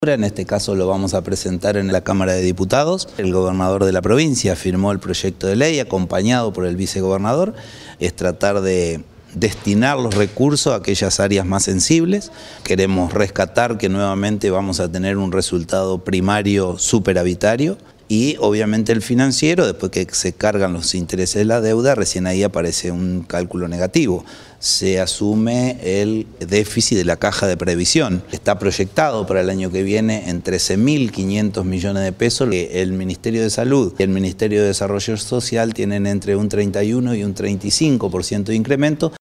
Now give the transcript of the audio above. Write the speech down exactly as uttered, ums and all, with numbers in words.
En este caso lo vamos a presentar en la Cámara de Diputados. El gobernador de la provincia firmó el proyecto de ley acompañado por el vicegobernador. Es tratar de destinar los recursos a aquellas áreas más sensibles. Queremos rescatar que nuevamente vamos a tener un resultado primario superavitario. Y obviamente el financiero, después que se cargan los intereses de la deuda, recién ahí aparece un cálculo negativo. Se asume el déficit de la caja de previsión. Está proyectado para el año que viene en trece mil quinientos millones de pesos. El Ministerio de Salud y el Ministerio de Desarrollo Social tienen entre un treinta y uno y un treinta y cinco por ciento de incremento.